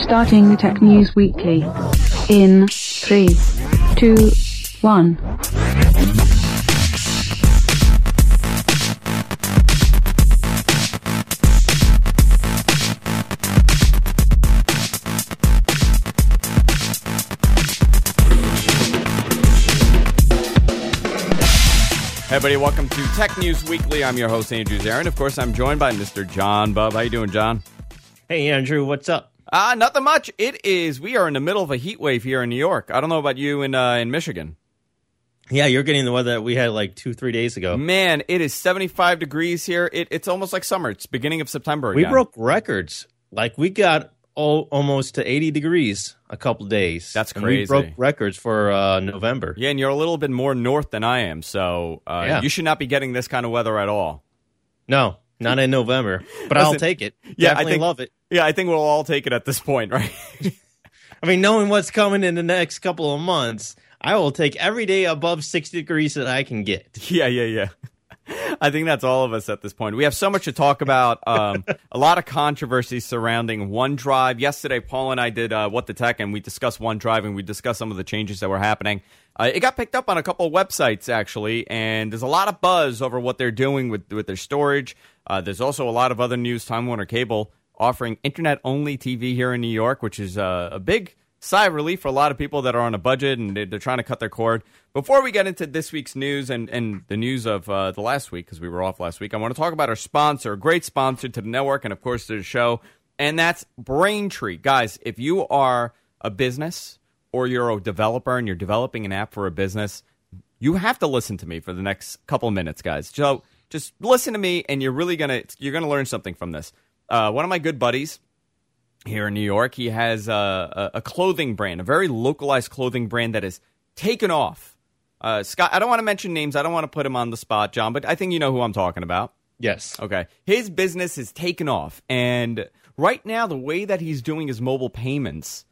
Starting Tech News Weekly in 3, 2, 1. Hey everybody, welcome to Tech News Weekly. I'm your host, Andrew Zarin. Of course, I'm joined by Mr. John Bubb. How you doing, John? Hey, Andrew, what's up? Nothing much. We are in the middle of a heat wave here in New York. I don't know about you in Michigan. Yeah, you're getting the weather that we had like 2-3 days ago. Man, it is 75 degrees here. It's almost like summer. It's beginning of September again. We broke records. Like, we got almost to 80 degrees a couple days. That's crazy. And we broke records for November. Yeah, and you're a little bit more north than I am, so you should not be getting this kind of weather at all. No, not in November, but I'll take it. Yeah, Definitely love it. Yeah, I think we'll all take it at this point, right? I mean, knowing what's coming in the next couple of months, I will take every day above 60 degrees that I can get. Yeah. I think that's all of us at this point. We have so much to talk about. A lot of controversy surrounding OneDrive. Yesterday, Paul and I did What the Tech, and we discussed OneDrive, and we discussed some of the changes that were happening. It got picked up on a couple of websites, actually, and there's a lot of buzz over what they're doing with their storage. There's also a lot of other news. Time Warner Cable offering internet-only TV here in New York, which is a big sigh of relief for a lot of people that are on a budget and they're trying to cut their cord. Before we get into this week's news and the news of the last week, because we were off last week, I want to talk about our sponsor, a great sponsor to the network and, of course, to the show, and that's Braintree. Guys, if you are a business or you're a developer and you're developing an app for a business, you have to listen to me for the next couple of minutes, guys. So just listen to me, and you're gonna learn something from this. One of my good buddies here in New York, he has a clothing brand, a very localized clothing brand that has taken off. Scott, I don't want to mention names. I don't want to put him on the spot, John, but I think you know who I'm talking about. Yes. Okay. His business has taken off, and right now the way that he's doing his mobile payments,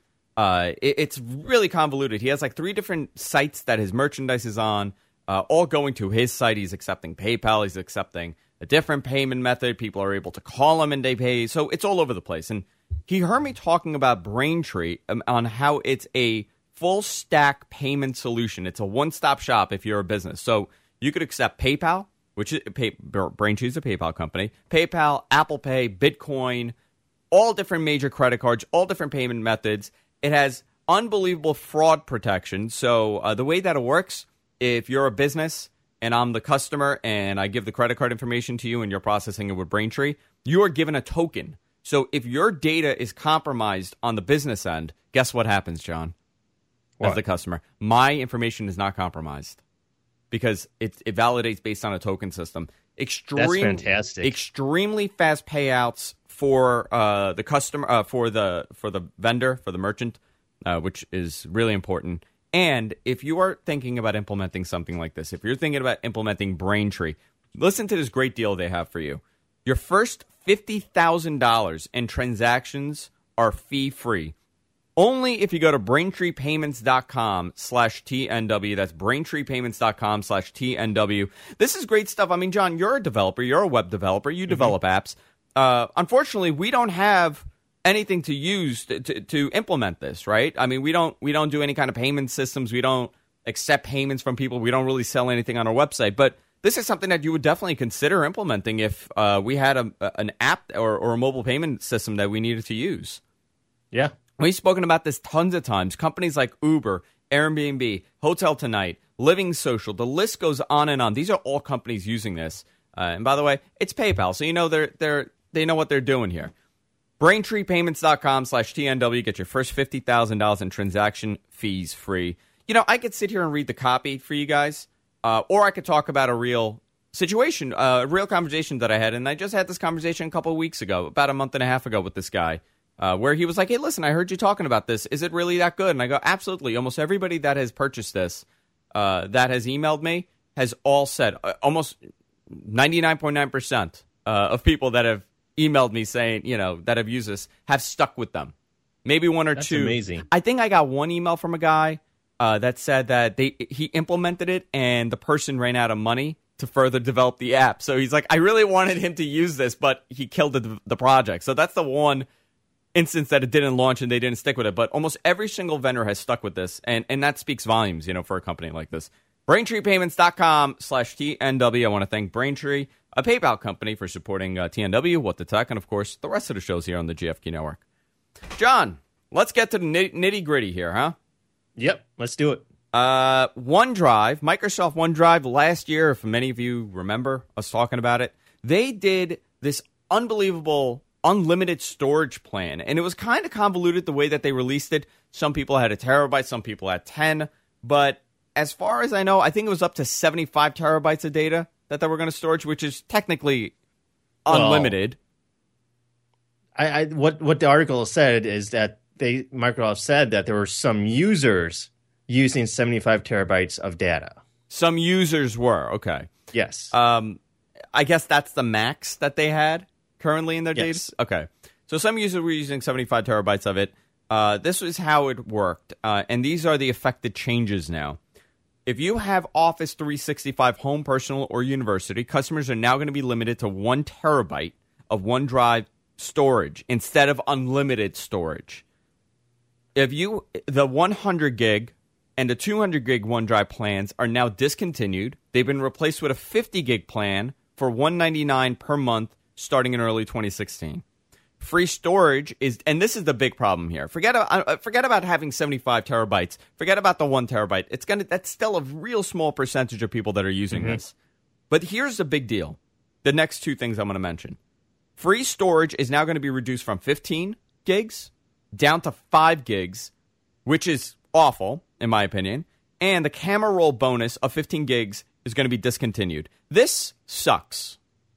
it's really convoluted. He has like 3 different sites that his merchandise is on, all going to his site. He's accepting PayPal. He's accepting a different payment method. People are able to call him and they pay. So it's all over the place. And he heard me talking about Braintree on how it's a full stack payment solution. It's a one-stop shop if you're a business. So you could accept PayPal, which is Braintree is a PayPal company, PayPal, Apple Pay, Bitcoin, all different major credit cards, all different payment methods. It has unbelievable fraud protection. So the way that it works, if you're a business and I'm the customer and I give the credit card information to you and you're processing it with Braintree, you are given a token. So if your data is compromised on the business end, guess what happens, John? What? As the customer, my information is not compromised because it validates based on a token system. That's fantastic. Extremely fast payouts for the customer, for the vendor, for the merchant, which is really important. And if you are thinking about implementing something like this, if you're thinking about implementing Braintree, listen to this great deal they have for you. Your first $50,000 in transactions are fee-free. Only if you go to BraintreePayments.com/TNW. That's BraintreePayments.com/TNW. This is great stuff. I mean, John, you're a developer. You're a web developer. You develop apps. Unfortunately, we don't have anything to use to implement this, right? I mean, we don't do any kind of payment systems. We don't accept payments from people. We don't really sell anything on our website. But this is something that you would definitely consider implementing if we had an app or a mobile payment system that we needed to use. Yeah. We've spoken about this tons of times. Companies like Uber, Airbnb, Hotel Tonight, Living Social, the list goes on and on. These are all companies using this. And by the way, it's PayPal, so you know they know what they're doing here. BraintreePayments.com/TNW. Get your first $50,000 in transaction fees free. You know, I could sit here and read the copy for you guys, or I could talk about a real situation, a real conversation that I had. And I just had this conversation a couple of weeks ago, about a month and a half ago with this guy, where he was like, hey, listen, I heard you talking about this. Is it really that good? And I go, absolutely. Almost everybody that has purchased this, that has emailed me, has all said, almost 99.9% of people that have emailed me saying, you know, that have used this have stuck with them. Maybe one or two. That's amazing. I think I got one email from a guy that said that he implemented it and the person ran out of money to further develop the app. So he's like, I really wanted him to use this, but he killed the project. So that's the one instance that it didn't launch and they didn't stick with it, but almost every single vendor has stuck with this, and that speaks volumes, for a company like this. BraintreePayments.com/TNW. I want to thank Braintree, a PayPal company, for supporting TNW, What the Tech, and of course the rest of the shows here on the GFQ Network. John, let's get to the nitty gritty here, huh? Yep, let's do it. OneDrive, Microsoft OneDrive, last year, if many of you remember us talking about it, they did this unbelievable unlimited storage plan, and it was kind of convoluted the way that they released it. Some people had 1 terabyte, some people had 10, but as far as I know, I think it was up to 75 terabytes of data that they were going to storage, which is technically unlimited. What the article said is that Microsoft said that there were some users using 75 terabytes of data. Some users were, okay. Yes. I guess that's the max that they had currently in their Yes. data? Okay. So some users were using 75 terabytes of it. This is how it worked, and these are the affected changes now. If you have Office 365 Home, Personal, or University, customers are now going to be limited to 1 terabyte of OneDrive storage instead of unlimited storage. The 100 gig and the 200 gig OneDrive plans are now discontinued. They've been replaced with a 50 gig plan for $199 per month starting in early 2016. Free storage is, and this is the big problem here. Forget about having 75 terabytes. Forget about the 1 terabyte. That's still a real small percentage of people that are using this. But here's the big deal. The next two things I'm going to mention. Free storage is now going to be reduced from 15 gigs down to 5 gigs, which is awful, in my opinion. And the camera roll bonus of 15 gigs is going to be discontinued. This sucks.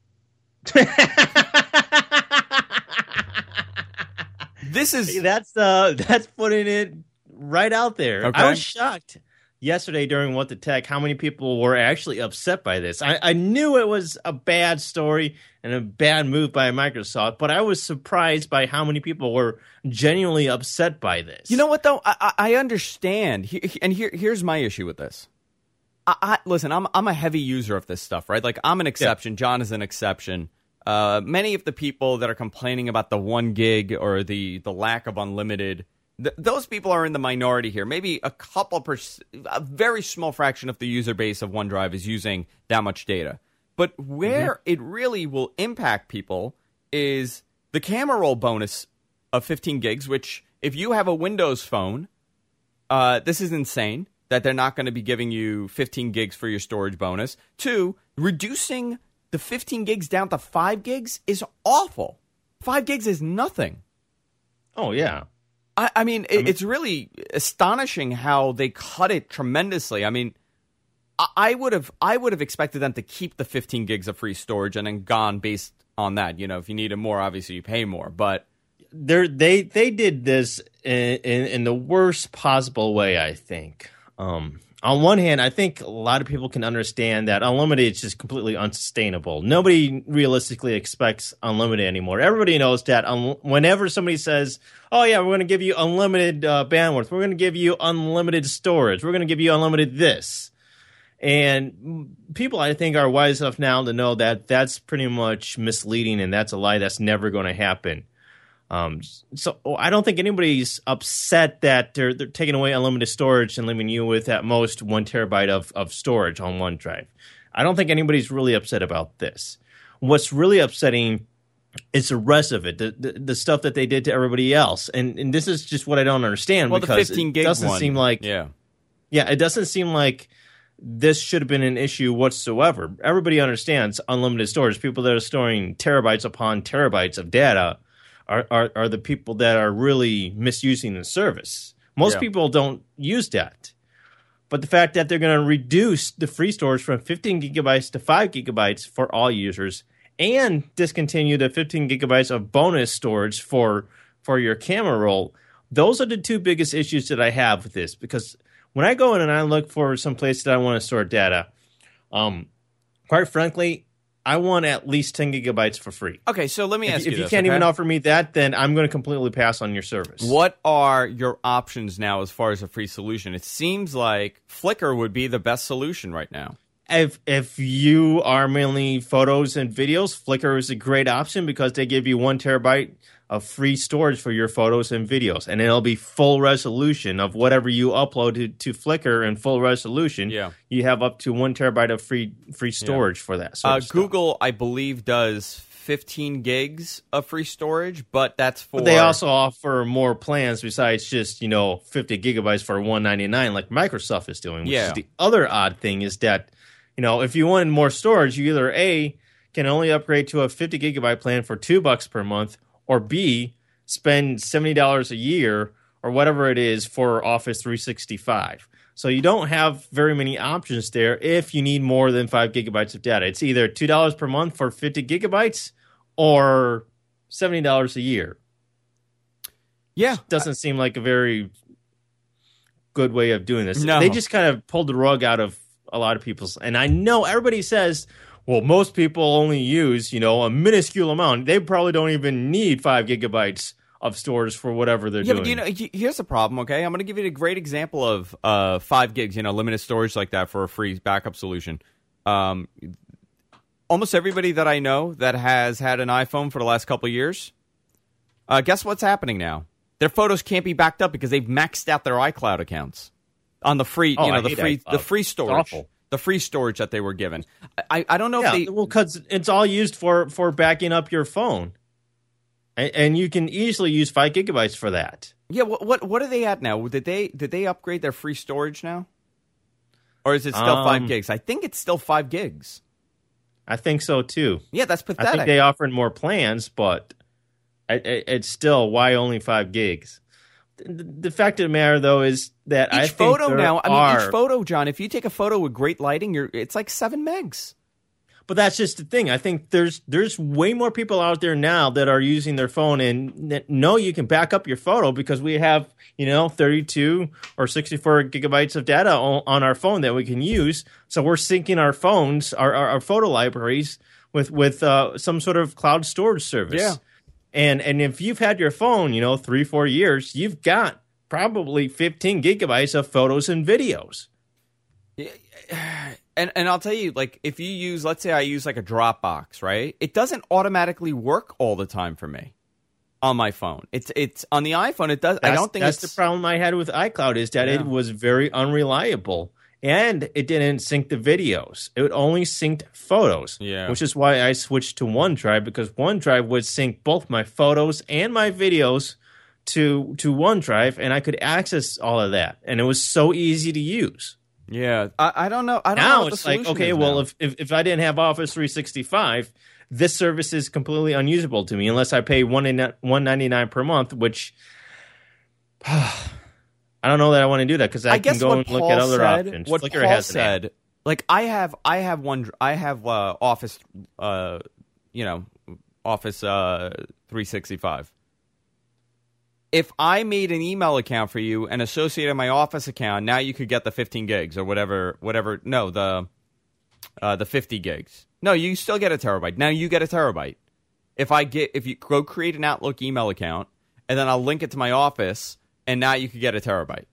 That's putting it right out there. Okay. I was shocked yesterday during What the Tech how many people were actually upset by this. I knew it was a bad story and a bad move by Microsoft, but I was surprised by how many people were genuinely upset by this. You know what, though? I understand. Here's my issue with this. Listen, I'm a heavy user of this stuff, right? Like, I'm an exception. Yeah. John is an exception. Many of the people that are complaining about the 1 gig or the lack of unlimited, those people are in the minority here. Maybe a very small fraction of the user base of OneDrive is using that much data. But where it really will impact people is the camera roll bonus of 15 gigs, which if you have a Windows phone, this is insane that they're not going to be giving you 15 gigs for your storage bonus. 2, reducing the 15 gigs down to 5 gigs is awful. 5 gigs is nothing. Oh, yeah. I mean, it's really astonishing how they cut it tremendously. I mean, I would have expected them to keep the 15 gigs of free storage and then gone based on that. You know, if you needed more, obviously you pay more. But they did this in the worst possible way, I think. On one hand, I think a lot of people can understand that unlimited is just completely unsustainable. Nobody realistically expects unlimited anymore. Everybody knows that whenever somebody says, oh, yeah, we're going to give you unlimited bandwidth, we're going to give you unlimited storage, we're going to give you unlimited this. And people, I think, are wise enough now to know that that's pretty much misleading and that's a lie that's never going to happen. So I don't think anybody's upset that they're taking away unlimited storage and leaving you with at most 1 terabyte of storage on OneDrive. I don't think anybody's really upset about this. What's really upsetting is the rest of it, the stuff that they did to everybody else. And this is just what I don't understand. Well, because the 15 gig it doesn't one, seem like it doesn't seem like this should have been an issue whatsoever. Everybody understands unlimited storage. People that are storing terabytes upon terabytes of data are the people that are really misusing the service. Most people don't use that. But the fact that they're going to reduce the free storage from 15 gigabytes to 5 gigabytes for all users and discontinue the 15 gigabytes of bonus storage for your camera roll, those are the two biggest issues that I have with this. Because when I go in and I look for some place that I want to store data, quite frankly, I want at least 10 gigabytes for free. Okay, so let me ask you this. If you can't even offer me that, then I'm going to completely pass on your service. What are your options now as far as a free solution? It seems like Flickr would be the best solution right now. If you are mainly photos and videos, Flickr is a great option because they give you 1 terabyte of free storage for your photos and videos, and it'll be full resolution of whatever you upload to Flickr in full resolution. Yeah. You have up to 1 terabyte of free storage for that. Sort of stuff. Google, I believe, does 15 gigs of free storage, but that's for. But they also offer more plans besides just 50 gigabytes for $199 like Microsoft is doing. Which is the other odd thing is that if you want more storage, you either A, can only upgrade to a 50 gigabyte plan for $2 per month, or B, spend $70 a year or whatever it is for Office 365. So you don't have very many options there if you need more than 5 gigabytes of data. It's either $2 per month for 50 gigabytes or $70 a year. Yeah. Doesn't seem like a very good way of doing this. No. They just kind of pulled the rug out of a lot of people's. And I know everybody says, well, most people only use, a minuscule amount. They probably don't even need 5 gigabytes of storage for whatever they're doing. Yeah, but here's the problem, okay? I'm going to give you a great example of 5 gigs, limited storage like that for a free backup solution. Almost everybody that I know that has had an iPhone for the last couple of years, guess what's happening now? Their photos can't be backed up because they've maxed out their iCloud accounts on the free, the free storage. It's awful. The free storage that they were given. I don't know if they... Well, because it's all used for backing up your phone. And you can easily use 5 gigabytes for that. Yeah, what are they at now? Did they upgrade their free storage now? Or is it still 5 gigs? I think it's still 5 gigs. I think so, too. Yeah, that's pathetic. I think they offered more plans, but it's still, why only 5 gigs? The fact of the matter, though, is that each photo, John, if you take a photo with great lighting, it's like 7 megs. But that's just the thing. I think there's way more people out there now that are using their phone and that know you can back up your photo because we have, 32 or 64 gigabytes of data on our phone that we can use. So we're syncing our phones, our photo libraries with some sort of cloud storage service. Yeah. And if you've had your phone, 3-4 years, you've got probably 15 gigabytes of photos and videos. And I'll tell you, like, if you use, let's say I use like a Dropbox, right? It doesn't automatically work all the time for me on my phone. It's on the iPhone. It does. That's the problem I had with iCloud is that it was very unreliable. And it didn't sync the videos. It only synced photos. Yeah. Which is why I switched to OneDrive, because OneDrive would sync both my photos and my videos to OneDrive, and I could access all of that. And it was so easy to use. Yeah. I don't know. Now it's like, okay, well, if I didn't have Office 365, this service is completely unusable to me unless I pay $199 per month, which... I don't know that I want to do that because I can go and look at other options. What Flickr Paul has said, like I have Office, Office 365. If I made an email account for you and associated my Office account, now you could get the 15 gigs or whatever. No, the 50 gigs. No, you still get a terabyte. Now you get a terabyte. If you go create an Outlook email account and then I'll link it to my Office. And now you could get a terabyte,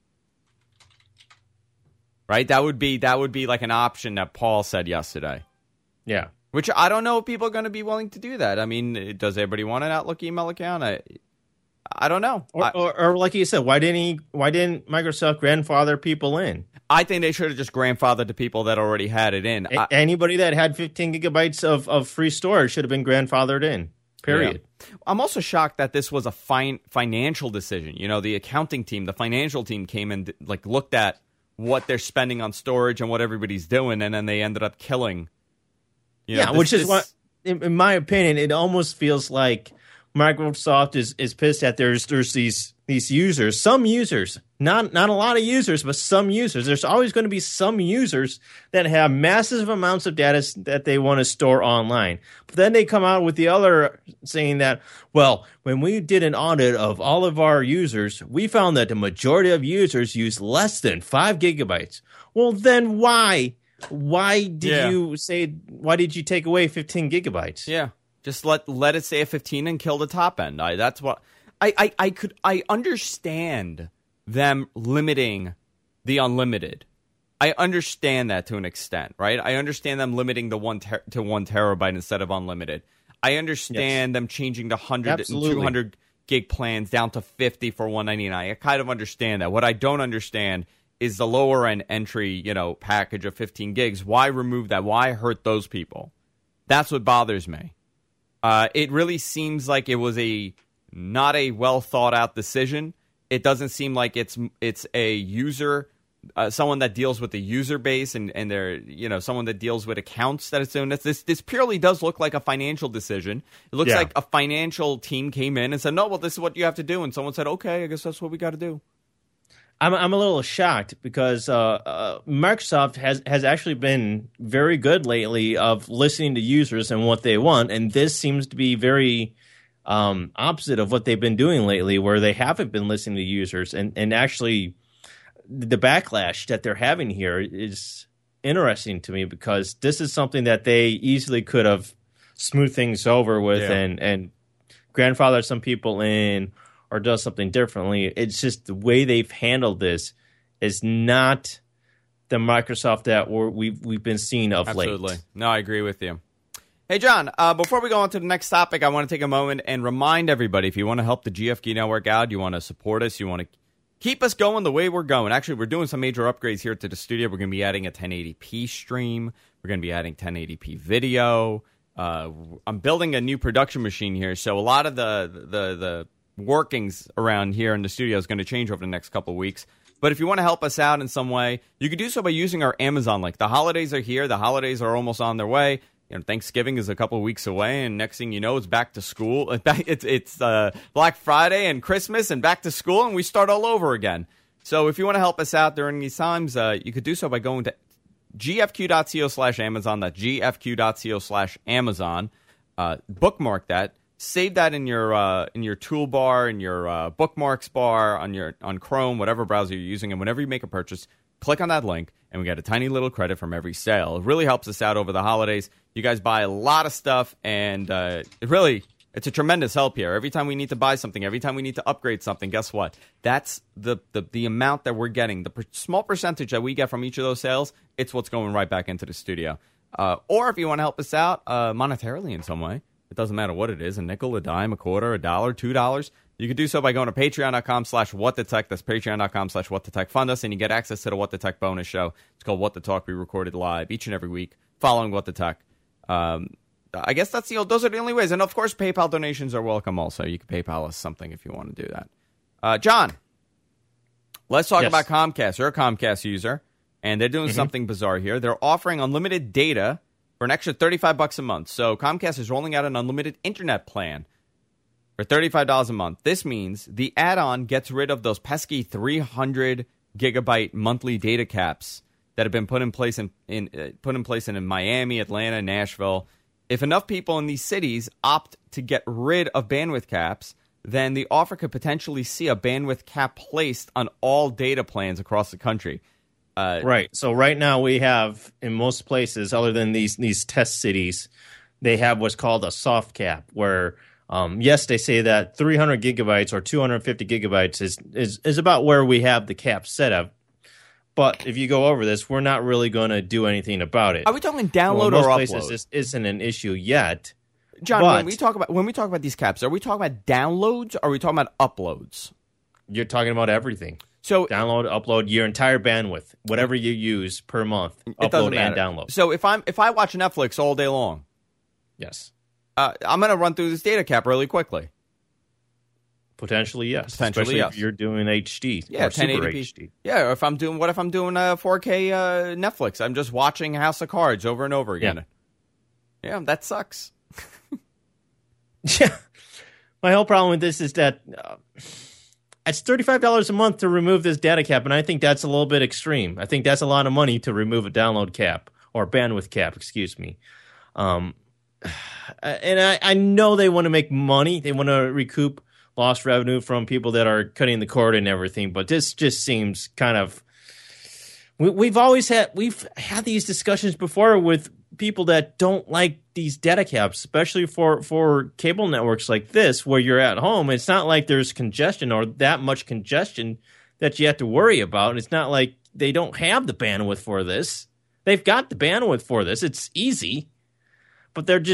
right? That would be like an option that Paul said yesterday. Yeah, which I don't know if people are going to be willing to do that. I mean, does everybody want an Outlook email account? I don't know. Or like you said, why didn't Microsoft grandfather people in? I think they should have just grandfathered the people that already had it in. Anybody that had 15 gigabytes of free storage should have been grandfathered in. Period. Yeah. I'm also shocked that this was a financial decision. The accounting team, the financial team came and looked at what they're spending on storage and what everybody's doing, and then they ended up killing. Which is what, in my opinion, it almost feels like Microsoft is pissed at there's these users, some users, not a lot of users, but some users. There's always going to be some users that have massive amounts of data that they want to store online. But then they come out with the other saying that, well, when we did an audit of all of our users, we found that the majority of users use less than 5 gigabytes. Well, then why? Why did you take away 15 gigabytes? Yeah. Just let it stay at 15 and kill the top end. That's what I understand them limiting the unlimited. I understand that to an extent, right? I understand them limiting the 1 terabyte instead of unlimited. I understand them changing to 100 and 200 gig plans down to 50 for $199. I kind of understand that. What I don't understand is the lower end entry, package of 15 gigs. Why remove that? Why hurt those people? That's what bothers me. It really seems like it was not a well thought out decision. It doesn't seem like it's a user, someone that deals with the user base and they're, someone that deals with accounts that it's doing this. This purely does look like a financial decision. It looks like a financial team came in and said, no, well, this is what you have to do. And someone said, okay, I guess that's what we got to do. I'm a little shocked because Microsoft has actually been very good lately of listening to users and what they want, and this seems to be very opposite of what they've been doing lately, where they haven't been listening to users, and actually the backlash that they're having here is interesting to me because this is something that they easily could have smoothed things over with and grandfathered some people in. Or does something differently. It's just the way they've handled this is not the Microsoft that we've been seeing of late. Absolutely. No, I agree with you. Hey, John, before we go on to the next topic, I want to take a moment and remind everybody, if you want to help the GFQ Network out, you want to support us, you want to keep us going the way we're going. Actually, we're doing some major upgrades here to the studio. We're going to be adding a 1080p stream. We're going to be adding 1080p video. I'm building a new production machine here, so a lot of the workings around here in the studio is going to change over the next couple of weeks. But if you want to help us out in some way, you can do so by using our Amazon link. The holidays are here. The holidays are almost on their way. Thanksgiving is a couple of weeks away, and next thing you know, it's back to school. It's Black Friday and Christmas and back to school, and we start all over again. So if you want to help us out during these times, you could do so by going to gfq.co/Amazon. That's gfq.co/Amazon. Bookmark that. Save that in your toolbar, in your bookmarks bar, on Chrome, whatever browser you're using, and whenever you make a purchase, click on that link, and we get a tiny little credit from every sale. It really helps us out over the holidays. You guys buy a lot of stuff, and it's a tremendous help here. Every time we need to buy something, every time we need to upgrade something, guess what? That's the amount that we're getting. The small percentage that we get from each of those sales, it's what's going right back into the studio. Or if you want to help us out monetarily in some way, it doesn't matter what it is, a nickel, a dime, a quarter, $1, $2. You can do so by going to patreon.com/whatthetech. That's patreon.com/whatthetech. Fund us, and you get access to the What the Tech bonus show. It's called What the Talk. We recorded live each and every week following What the Tech. I guess that's those are the only ways. And, of course, PayPal donations are welcome also. You can PayPal us something if you want to do that. John, let's talk about Comcast. You're a Comcast user, and they're doing something bizarre here. They're offering unlimited data for an extra $35 a month. So Comcast is rolling out an unlimited internet plan for $35 a month. This means the add-on gets rid of those pesky 300 gigabyte monthly data caps that have been put in place in Miami, Atlanta, Nashville. If enough people in these cities opt to get rid of bandwidth caps, then the offer could potentially see a bandwidth cap placed on all data plans across the country. Right. So right now we have, in most places, other than these test cities, they have what's called a soft cap, where, yes, they say that 300 gigabytes or 250 gigabytes is about where we have the cap set up. But if you go over this, we're not really going to do anything about it. Are we talking download or upload? Most places this isn't an issue yet. John, when we talk about these caps, are we talking about downloads or are we talking about uploads? You're talking about everything. So download, upload, your entire bandwidth, whatever you use per month, upload and download. So if I watch Netflix all day long, yes, I'm going to run through this data cap really quickly. Potentially, yes. Potentially, especially yes. if you're doing HD, yeah, or 1080p. Super HD. Yeah, or if I'm doing 4K Netflix, I'm just watching House of Cards over and over again. Yeah, that sucks. Yeah, my whole problem with this is that. It's $35 a month to remove this data cap, and I think that's a little bit extreme. I think that's a lot of money to remove a download cap, or bandwidth cap, excuse me. And I know they want to make money. They want to recoup lost revenue from people that are cutting the cord and everything, but this just seems kind of... We've had these discussions before with people that don't like these data caps, especially for cable networks like this, where you're at home. It's not like there's congestion or that much congestion that you have to worry about. It's not like they don't have the bandwidth for this. They've got the bandwidth for this. It's easy, but they're just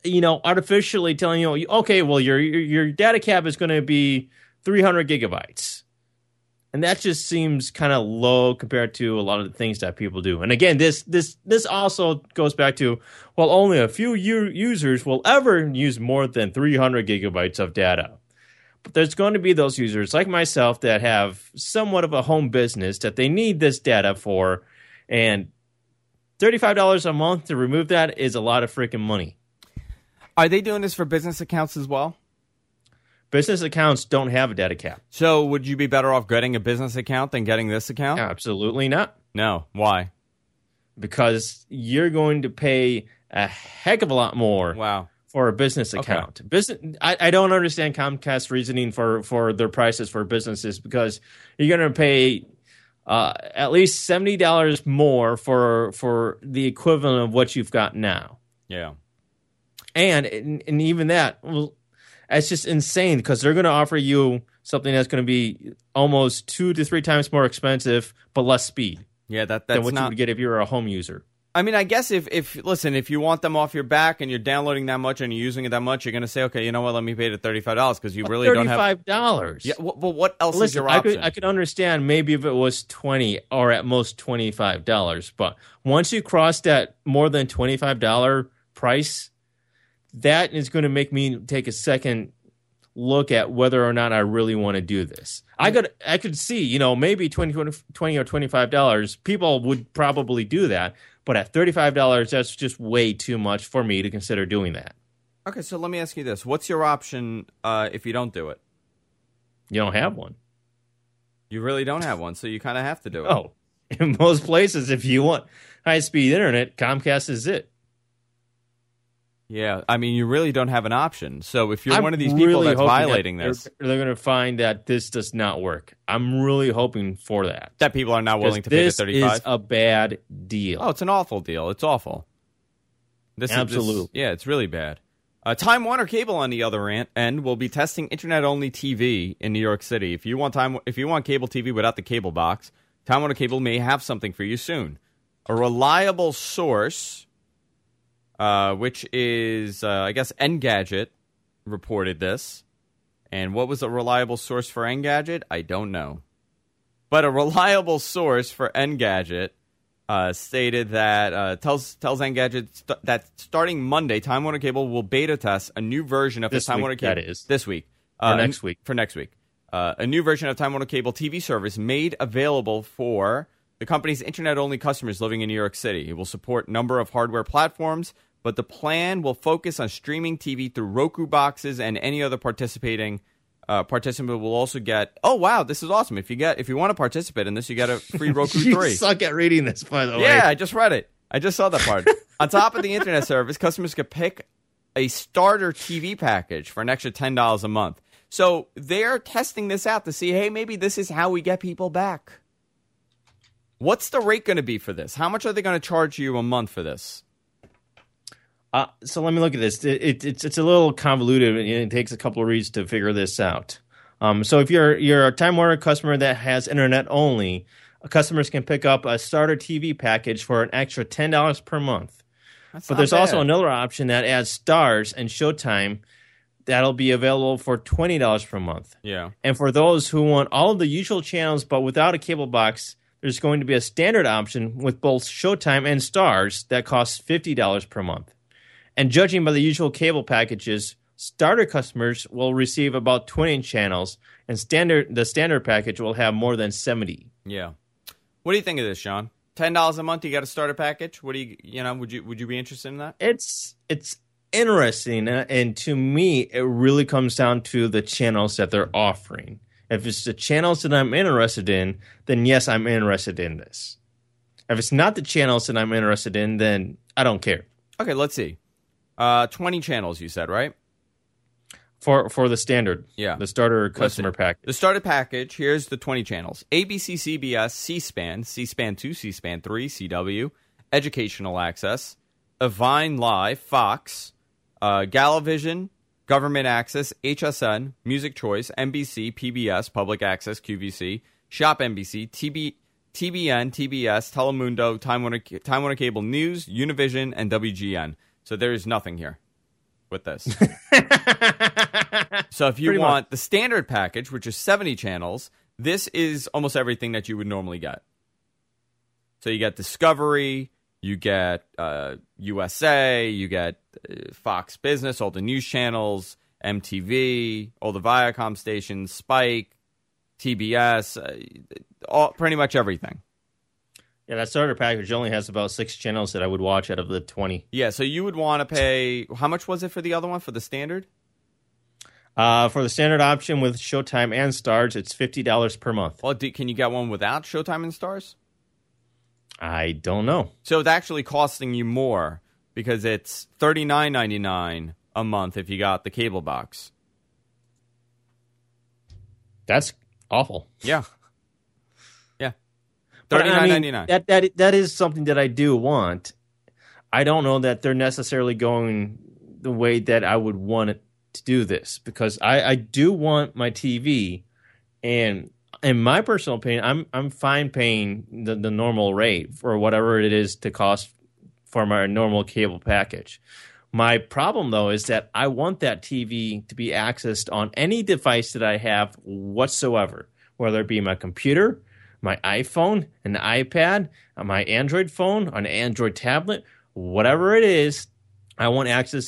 artificially telling you, okay, well, your data cap is going to be 300 gigabytes. And that just seems kind of low compared to a lot of the things that people do. And again, this also goes back to, well, only a few users will ever use more than 300 gigabytes of data. But there's going to be those users like myself that have somewhat of a home business that they need this data for. And $35 a month to remove that is a lot of freaking money. Are they doing this for business accounts as well? Business accounts don't have a data cap. So would you be better off getting a business account than getting this account? Absolutely not. No. Why? Because you're going to pay a heck of a lot more for a business account. Okay. I don't understand Comcast's reasoning for their prices for businesses, because you're going to pay at least $70 more for the equivalent of what you've got now. Yeah. And even that, well, it's just insane, because they're going to offer you something that's going to be almost 2 to 3 times more expensive, but less speed. Yeah, that's than what you would get if you were a home user. I mean, I guess if you want them off your back and you're downloading that much and you're using it that much, you're going to say, okay, you know what, let me pay the $35, because you really don't have $35. Yeah, well, what else is your option? I could understand maybe if it was $20 or at most $25, but once you cross that more than $25 price, that is going to make me take a second look at whether or not I really want to do this. I could see, maybe $20 or $25, people would probably do that. But at $35, that's just way too much for me to consider doing that. Okay, so let me ask you this. What's your option if you don't do it? You don't have one. You really don't have one, so you kind of have to do it. Oh, in most places, if you want high-speed internet, Comcast is it. Yeah, I mean, you really don't have an option. So if you're one of these people that's violating this, they're going to find that this does not work. I'm really hoping for that. That people are not willing to pay the $35? This is a bad deal. Oh, it's an awful deal. It's awful. Absolutely. It's really bad. Time Warner Cable, on the other end, will be testing internet-only TV in New York City. If you want cable TV without the cable box, Time Warner Cable may have something for you soon. A reliable source, which is, I guess, Engadget, reported this. And what was a reliable source for Engadget? I don't know. But a reliable source for Engadget stated that, tells Engadget that starting Monday, Time Warner Cable will beta test a new version of the Time Warner Cable. That is. This week. For next week. For next week. A new version of Time Warner Cable TV service made available for the company's internet-only customers living in New York City. It will support a number of hardware platforms, but the plan will focus on streaming TV through Roku boxes, and any other participant will also get. Oh wow, this is awesome! If you want to participate in this, you get a free Roku 3. You suck at reading this, by the way. Yeah, I just read it. I just saw that part. On top of the internet service, customers could pick a starter TV package for an extra $10 a month. So they're testing this out to see, hey, maybe this is how we get people back. What's the rate going to be for this? How much are they going to charge you a month for this? So let me look at this. It's a little convoluted, and it takes a couple of reads to figure this out. So if you're a Time Warner customer that has internet only, customers can pick up a starter TV package for an extra $10 per month. But there's also another option that adds Stars and Showtime that'll be available for $20 per month. Yeah. And for those who want all of the usual channels but without a cable box, there's going to be a standard option with both Showtime and Stars that costs $50 per month. And judging by the usual cable packages, starter customers will receive about 20 channels, and the standard package will have more than 70. Yeah. What do you think of this, Sean? $10 a month, you got a starter package? What do would you be interested in that? It's interesting, and to me, it really comes down to the channels that they're offering. If it's the channels that I'm interested in, then yes, I'm interested in this. If it's not the channels that I'm interested in, then I don't care. Okay, let's see. 20 channels, you said, right? For the standard, yeah, the starter customer package. The starter package, here's the 20 channels. ABC, CBS, C-SPAN, C-SPAN 2, C-SPAN 3, CW, Educational Access, Avine Live, Fox, Galavision, Government Access, HSN, Music Choice, NBC, PBS, Public Access, QVC, Shop NBC, TBN, TBS, Telemundo, Time Warner Cable News, Univision, and WGN. So there is nothing here. with this. So if you Pretty want the standard package, which is 70 channels, this is almost everything that you would normally get. So you get Discovery, you get USA, you get Fox Business, all the news channels, MTV, all the Viacom stations, Spike, TBS, pretty much everything. Yeah, that starter package only has about 6 channels that I would watch out of the 20. Yeah, so you would want to pay, how much was it for the other one, for the standard? For the standard option with Showtime and Stars, it's $50 per month. Well, can you get one without Showtime and Stars? I don't know. So it's actually costing you more because it's $39.99 a month if you got the cable box. That's awful. Yeah. Yeah. $39.99. That is something that I do want. I don't know that they're necessarily going the way that I would want it to do this, because I do want my TV, and in my personal opinion, I'm fine paying the normal rate for whatever it is to cost for my normal cable package. My problem, though, is that I want that TV to be accessed on any device that I have whatsoever, whether it be my computer, my iPhone, an iPad, my Android phone, an Android tablet, whatever it is. I want access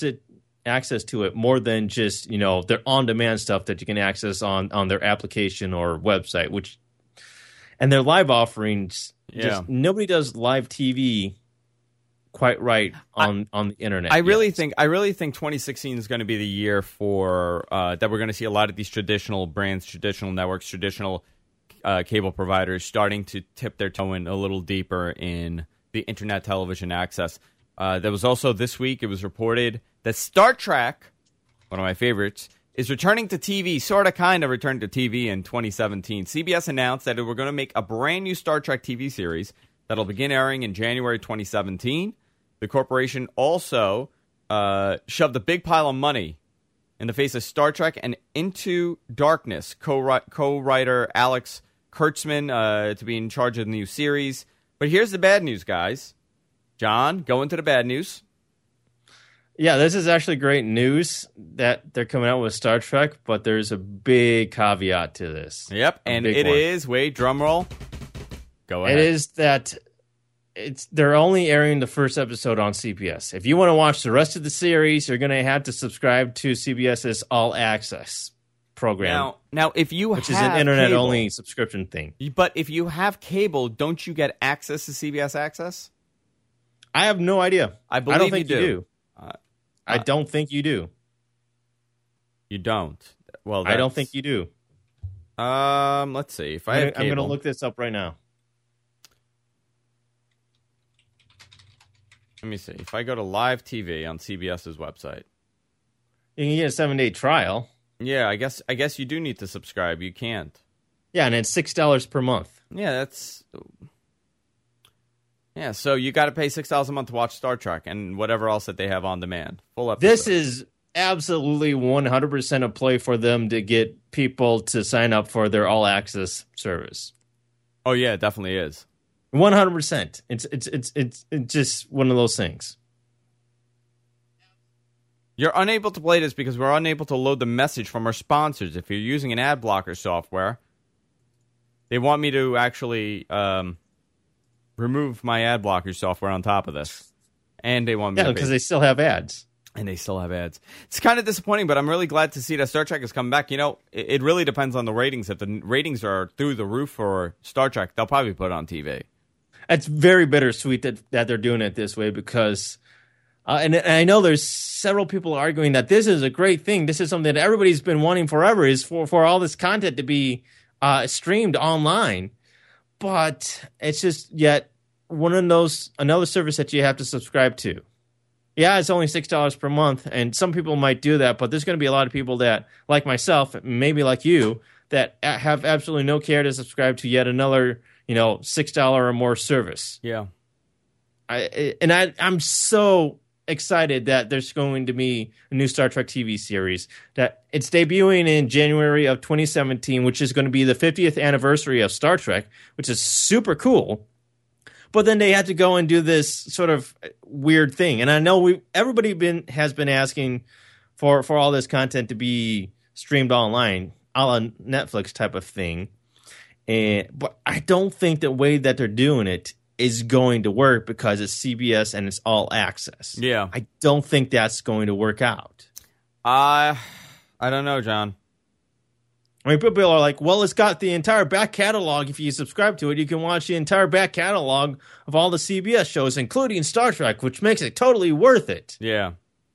to it more than just, their on-demand stuff that you can access on their application or website, and their live offerings. Yeah. Nobody does live TV quite right on the internet. I really think 2016 is going to be the year for that we're going to see a lot of these traditional brands, traditional networks, traditional cable providers starting to tip their toe in a little deeper in the internet television access. There was also this week, it was reported that Star Trek, one of my favorites, is returning to TV, sort of kind of returned to TV in 2017. CBS announced that we're going to make a brand new Star Trek TV series that'll begin airing in January 2017. The corporation also shoved a big pile of money in the face of Star Trek and Into Darkness co-writer Alex Kurtzman to be in charge of the new series. But here's the bad news, guys. John, go into the bad news. Yeah, this is actually great news that they're coming out with Star Trek, but there's a big caveat to this. Yep, and it is, wait, drum roll. Go ahead. It is that they're only airing the first episode on CBS. If you want to watch the rest of the series, you're going to have to subscribe to CBS's All Access program. Now if you which is an internet-only subscription thing. But if you have cable, don't you get access to CBS Access? I have no idea. I don't think you do. I don't think you do. You don't? Well, I don't think you do. Let's see. If I have cable, I'm going to look this up right now. Let me see. If I go to live TV on CBS's website, you can get a 7-day trial. Yeah, I guess you do need to subscribe. You can't. Yeah, and it's $6 per month. Yeah, so you got to pay $6 a month to watch Star Trek and whatever else that they have on demand. Full episode. This is absolutely 100% a play for them to get people to sign up for their All Access service. Oh yeah, it definitely is. 100%. It's just one of those things. You're unable to play this because we're unable to load the message from our sponsors. If you're using an ad blocker software, they want me to actually remove my ad blocker software on top of this. And they want me to because they still have ads. And they still have ads. It's kind of disappointing, but I'm really glad to see that Star Trek has come back. It really depends on the ratings. If the ratings are through the roof for Star Trek, they'll probably put it on TV. It's very bittersweet that they're doing it this way because, and I know there's several people arguing that this is a great thing. This is something that everybody's been wanting forever, is for all this content to be streamed online. But it's just yet another service that you have to subscribe to. Yeah, it's only $6 per month, and some people might do that, but there's going to be a lot of people that, like myself, maybe like you, that have absolutely no care to subscribe to yet another, $6 or more service. Yeah. I'm so excited that there's going to be a new Star Trek TV series, that it's debuting in January of 2017, which is going to be the 50th anniversary of Star Trek, which is super cool. But then they had to go and do this sort of weird thing. And I know everybody has been asking for all this content to be streamed online, a la Netflix type of thing. But I don't think the way that they're doing it is going to work because it's CBS and it's all access. Yeah. I don't think that's going to work out. I don't know, John. I mean, people are like, well, it's got the entire back catalog. If you subscribe to it, you can watch the entire back catalog of all the CBS shows, including Star Trek, which makes it totally worth it. Yeah.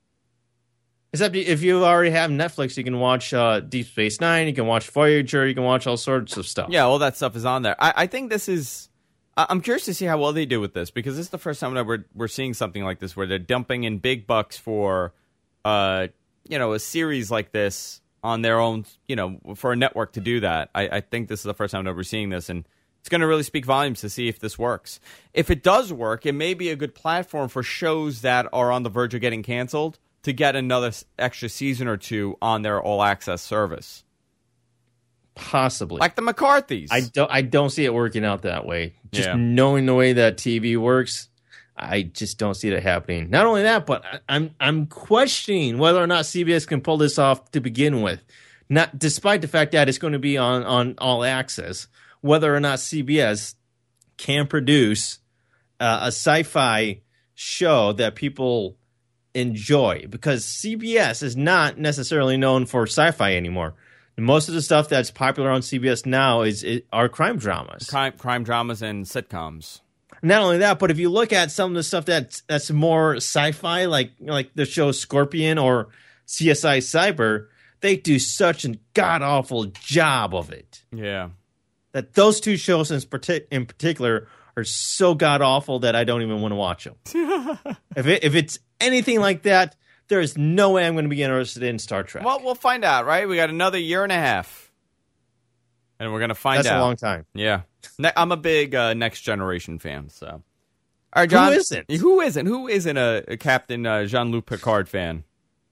Except if you already have Netflix, you can watch Deep Space Nine, you can watch Voyager, you can watch all sorts of stuff. Yeah, all that stuff is on there. I think this is... I'm curious to see how well they do with this, because this is the first time that we're seeing something like this, where they're dumping in big bucks for, a series like this on their own, for a network to do that. I think this is the first time that we're seeing this, and it's going to really speak volumes to see if this works. If it does work, it may be a good platform for shows that are on the verge of getting canceled to get another extra season or two on their all-access service. Possibly. Like the McCarthys. I don't see it working out that way. Just Yeah. knowing the way that TV works, I just don't see that happening. Not only that, but I'm questioning whether or not CBS can pull this off to begin with. Not despite the fact that it's going to be on all access, whether or not CBS can produce a sci-fi show that people enjoy, because CBS is not necessarily known for sci-fi anymore. Most of the stuff that's popular on CBS now are crime dramas. Crime dramas and sitcoms. Not only that, but if you look at some of the stuff that's more sci-fi, like the show Scorpion or CSI Cyber, they do such a god-awful job of it. Yeah. That those two shows in particular are so god-awful that I don't even want to watch them. If it's anything like that, there is no way I'm going to be interested in Star Trek. Well, we'll find out, right? We got another year and a half. And we're going to find out. That's a long time. Yeah. I'm a big Next Generation fan, so. All right, John. Who isn't? Who isn't a Captain Jean-Luc Picard fan?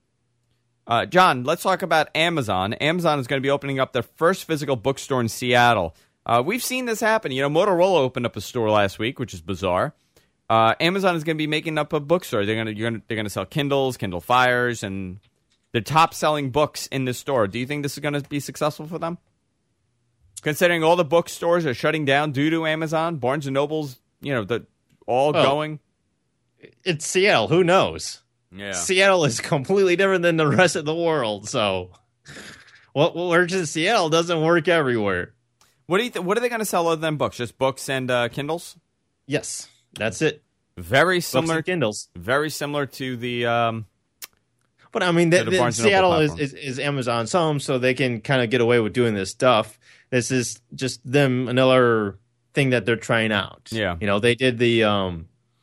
John, let's talk about Amazon. Amazon is going to be opening up their first physical bookstore in Seattle. We've seen this happen. Motorola opened up a store last week, which is bizarre. Amazon is going to be making up a bookstore. They're going to sell Kindles, Kindle Fires, and the top selling books in this store. Do you think this is going to be successful for them? Considering all the bookstores are shutting down due to Amazon, Barnes and Noble's, going. It's Seattle. Who knows? Yeah. Seattle is completely different than the rest of the world. So what works in Seattle doesn't work everywhere. What do you what are they going to sell other than books? Just books and Kindles? Yes. That's it. Very similar. Books and Kindles. Very similar to the. But I mean, Seattle platform. is Amazon's home, so they can kind of get away with doing this stuff. This is just them another thing that they're trying out. Yeah. They did the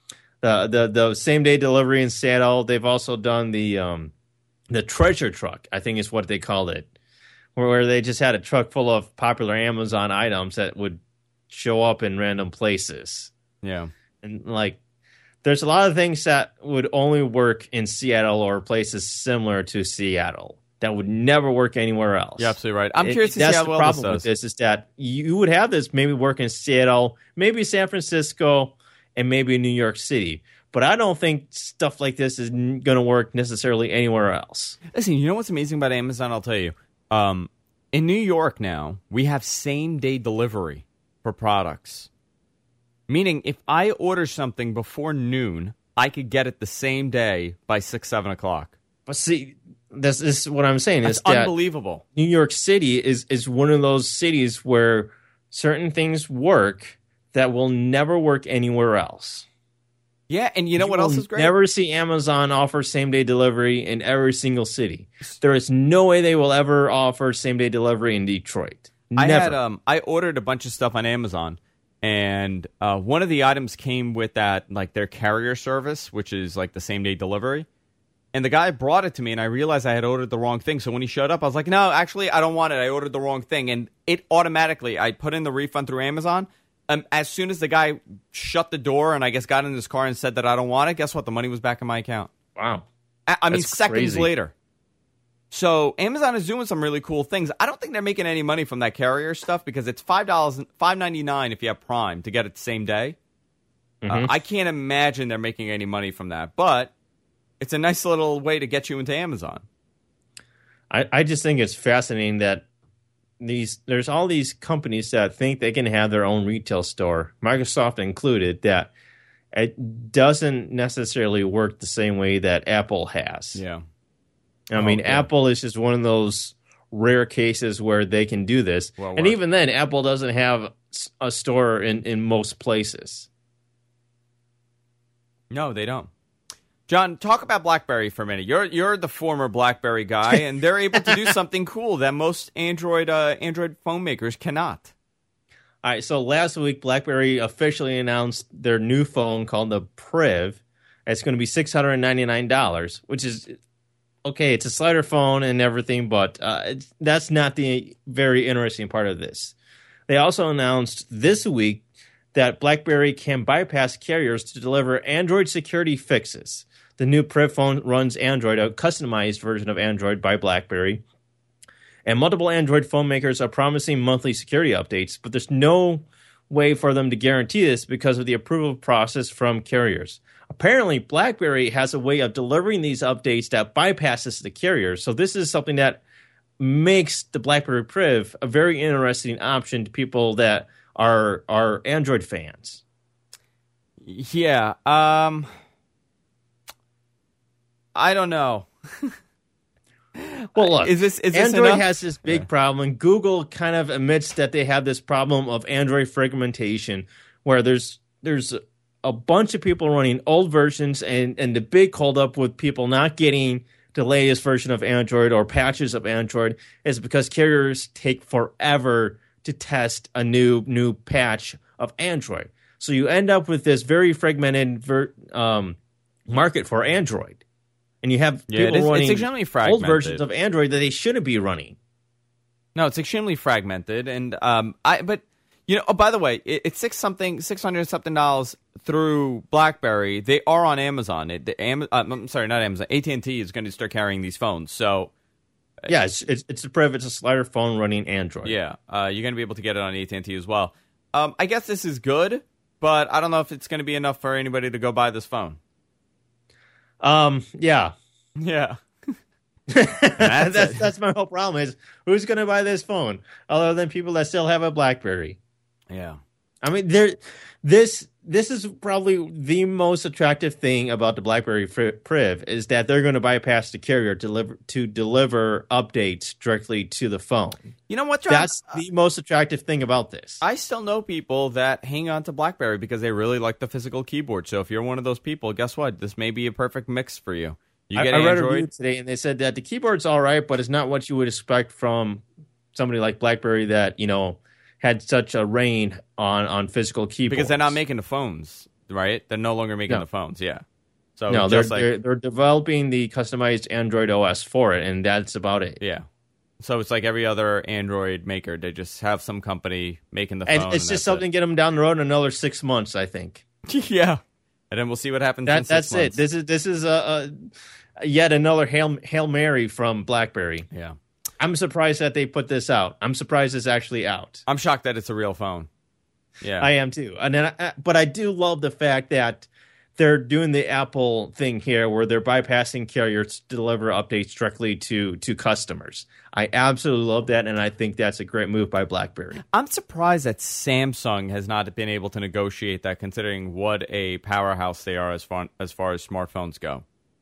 same day delivery in Seattle. They've also done the treasure truck, I think is what they called it, where they just had a truck full of popular Amazon items that would show up in random places. Yeah. And there's a lot of things that would only work in Seattle or places similar to Seattle that would never work anywhere else. You're absolutely right. I'm curious to see how well this does. That's the problem with this is that you would have this maybe work in Seattle, maybe San Francisco, and maybe New York City. But I don't think stuff like this is going to work necessarily anywhere else. Listen, you know what's amazing about Amazon? I'll tell you. In New York now, we have same-day delivery for products. Meaning, if I order something before noon, I could get it the same day by 6, 7 o'clock. But see, this is what I'm saying. That's is that unbelievable. New York City is one of those cities where certain things work that will never work anywhere else. Yeah, and you know what else is great? Never see Amazon offer same-day delivery in every single city. There is no way they will ever offer same-day delivery in Detroit. Never. I ordered a bunch of stuff on Amazon. And one of the items came with that, their carrier service, which is the same day delivery. And the guy brought it to me, and I realized I had ordered the wrong thing. So when he showed up, I was like, no, actually, I don't want it. I ordered the wrong thing. And it automatically, I put in the refund through Amazon. As soon as the guy shut the door and I guess got in his car and said that I don't want it, guess what? The money was back in my account. Wow. I mean, That's seconds crazy. later. So Amazon is doing some really cool things. I don't think they're making any money from that carrier stuff because it's $5.99 if you have Prime to get it the same day. Mm-hmm. I can't imagine they're making any money from that, but it's a nice little way to get you into Amazon. I just think it's fascinating that there's all these companies that think they can have their own retail store, Microsoft included, that it doesn't necessarily work the same way that Apple has. Yeah. I mean, Apple is just one of those rare cases where they can do this. Well, and even then, Apple doesn't have a store in most places. No, they don't. John, talk about BlackBerry for a minute. You're the former BlackBerry guy, and they're able to do something cool that most Android phone makers cannot. All right, so last week, BlackBerry officially announced their new phone called the Priv. It's going to be $699, which is, okay, it's a slider phone and everything, but that's not the very interesting part of this. They also announced this week that BlackBerry can bypass carriers to deliver Android security fixes. The new Priv phone runs Android, a customized version of Android by BlackBerry. And multiple Android phone makers are promising monthly security updates, but there's no way for them to guarantee this because of the approval process from carriers. Apparently, BlackBerry has a way of delivering these updates that bypasses the carriers. So this is something that makes the BlackBerry Priv a very interesting option to people that are Android fans. Yeah. I don't know. Well, look, is this Android enough? has this big problem, and Google kind of admits that they have this problem of Android fragmentation, where there's a bunch of people running old versions, and the big holdup with people not getting the latest version of Android or patches of Android is because carriers take forever to test a new patch of Android. So you end up with this very fragmented market for Android. And you have people running old versions of Android that they shouldn't be running. No, it's extremely fragmented, and but you know, by the way, it's $600 something through BlackBerry. They are on Amazon. I'm sorry, not Amazon. AT&T is going to start carrying these phones. So yeah, it's a Priv. It's a slider phone running Android. Yeah, you're going to be able to get it on AT&T as well. I guess this is good, but I don't know if it's going to be enough for anybody to go buy this phone. Yeah. Yeah. That's my whole problem is who's going to buy this phone other than people that still have a BlackBerry? Yeah. I mean, this is probably the most attractive thing about the BlackBerry Priv is that they're going to bypass the carrier to deliver updates directly to the phone. You know what, John? That's the most attractive thing about this. I still know people that hang on to BlackBerry because they really like the physical keyboard. So if you're one of those people, guess what? This may be a perfect mix for you. You get I read a Android review today, and they said that the keyboard's all right, but it's not what you would expect from somebody like BlackBerry that, you know, had such a reign on physical keyboards. because they're not making the phones, right? They're no longer making the phones. Yeah. So no, just they're developing the customized Android OS for it, and that's about it. Yeah. So it's like every other Android maker. They just have some company making the phone. And it's just something to get them down the road in another 6 months, I think. Yeah. And then we'll see what happens in 6 months. That's it. This is yet another Hail Mary from BlackBerry. Yeah. I'm surprised that they put this out. I'm surprised it's actually out. I'm shocked that it's a real phone. Yeah. I am too. And then, but I do love the fact that they're doing the Apple thing here where they're bypassing carriers to deliver updates directly to customers. I absolutely love that, and I think that's a great move by BlackBerry. I'm surprised that Samsung has not been able to negotiate that, considering what a powerhouse they are as far as smartphones go.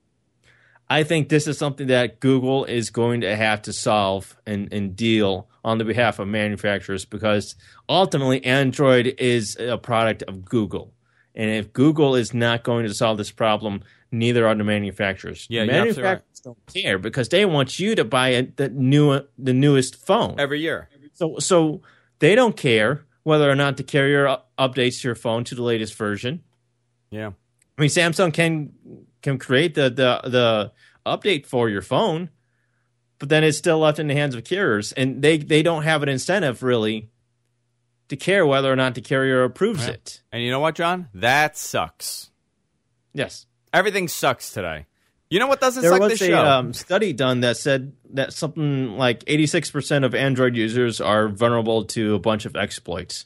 I think this is something that Google is going to have to solve and deal on the behalf of manufacturers, because ultimately Android is a product of Google. And if Google is not going to solve this problem, neither are the manufacturers. Yeah, manufacturers don't care because they want you to buy the newest phone every year. So they don't care whether or not the carrier updates your phone to the latest version. Yeah, I mean, Samsung can create the update for your phone, but then it's still left in the hands of carriers, and they don't have an incentive really to care whether or not the carrier approves it. And you know what, John? That sucks. Yes. Everything sucks today. You know what doesn't there suck was this show? a study done that said that something like 86% of Android users are vulnerable to a bunch of exploits,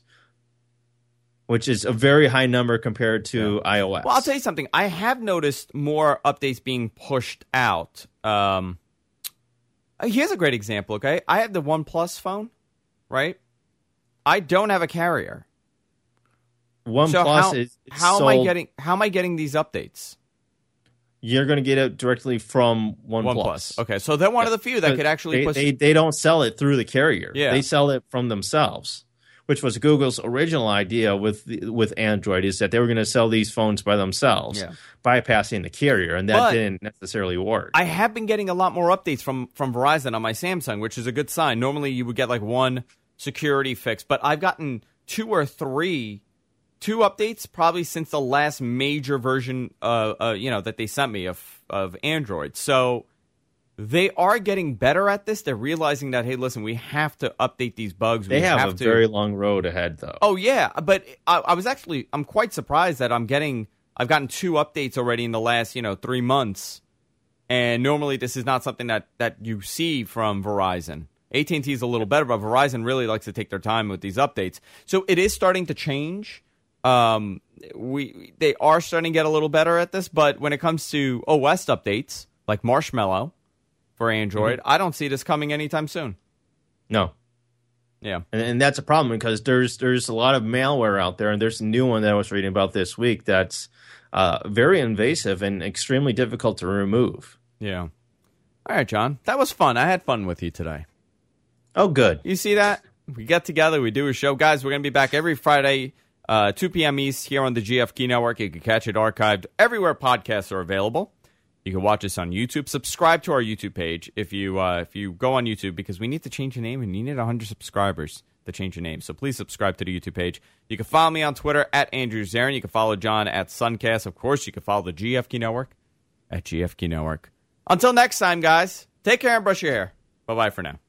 which is a very high number compared to iOS. Well, I'll tell you something. I have noticed more updates being pushed out. Here's a great example, okay? I have the OnePlus phone, right? I don't have a carrier. OnePlus is sold. How am I getting these updates? You're going to get it directly from OnePlus. Okay, so they're one of the few that could actually push. They don't sell it through the carrier. Yeah. They sell it from themselves, which was Google's original idea with Android, is that they were going to sell these phones by themselves, bypassing the carrier, and that didn't necessarily work. I have been getting a lot more updates from Verizon on my Samsung, which is a good sign. Normally, you would get like one security fix, but I've gotten 2 or 3 updates probably since the last major version that they sent me of Android. So they are getting better at this. They're realizing that, hey, listen, we have to update these bugs. They have a very long road ahead, though. Oh yeah, but I'm quite surprised that I've gotten 2 updates already in the last 3 months, and normally this is not something that you see from Verizon. AT&T is a little better, but Verizon really likes to take their time with these updates. So it is starting to change. They are starting to get a little better at this, but when it comes to OS updates like Marshmallow for Android, I don't see this coming anytime soon. No. Yeah. And that's a problem because there's a lot of malware out there, and there's a new one that I was reading about this week that's very invasive and extremely difficult to remove. Yeah. All right, John. That was fun. I had fun with you today. Oh, good. You see that? We get together, we do a show. Guys, we're going to be back every Friday, 2 p.m. East here on the GF Key Network. You can catch it archived everywhere podcasts are available. You can watch us on YouTube. Subscribe to our YouTube page if you go on YouTube, because we need to change the name and you need 100 subscribers to change your name. So please subscribe to the YouTube page. You can follow me on Twitter at Andrew Zarin. You can follow John at Suncast. Of course, you can follow the GF Key Network at GF Key Network. Until next time, guys, take care and brush your hair. Bye-bye for now.